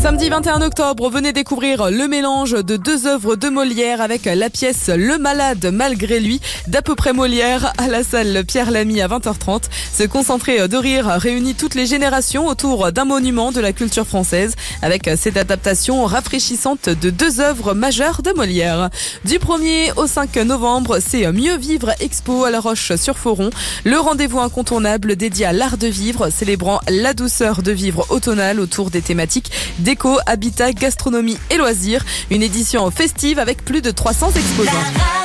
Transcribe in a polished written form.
Samedi 21 octobre, venez découvrir le mélange de deux œuvres de Molière avec la pièce Le Malade malgré lui d'à peu près Molière à la salle Pierre Lamy à 20h30. Ce concentré de rire réunit toutes les générations autour d'un monument de la culture française avec cette adaptation rafraîchissante de deux œuvres majeures de Molière. Du 1er au 5 novembre, c'est Mieux Vivre Expo à La Roche-sur-Foron, le rendez-vous incontournable dédié à l'art de vivre, célébrant la douceur de vivre automnale autour des thématiques déco, habitat, gastronomie et loisirs. Une édition festive avec plus de 300 exposants.